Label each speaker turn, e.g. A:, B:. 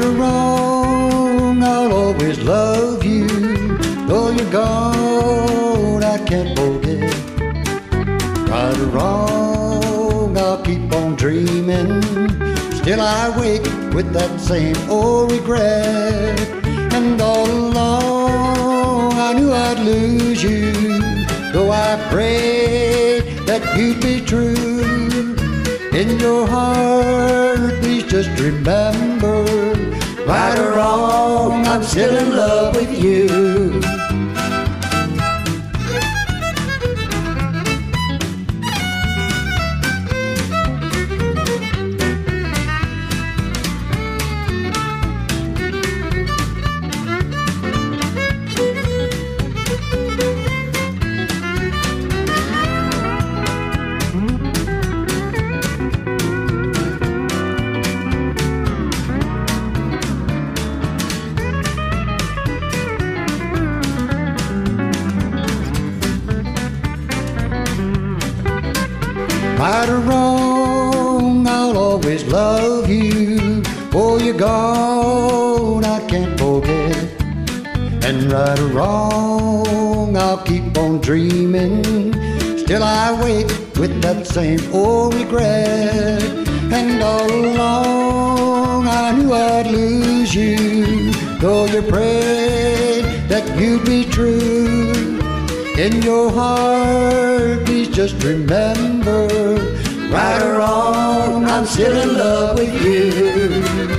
A: Right or wrong, I'll always love you. Though you're gone, I can't forget. Right or wrong, I'll keep on dreaming. Still I wake with that same old regret. And all along I knew I'd lose you, though I prayed that you'd be true. In your heart, please just remember, right or wrong, I'm still in love with you. Right or wrong, I'll always love you. Oh, you're gone, I can't forget. And right or wrong, I'll keep on dreaming. Still I wake with that same old regret. And all along I knew I'd lose you, though you prayed that you'd be true. In your heart, please just remember, right or wrong, I'm still in love with you.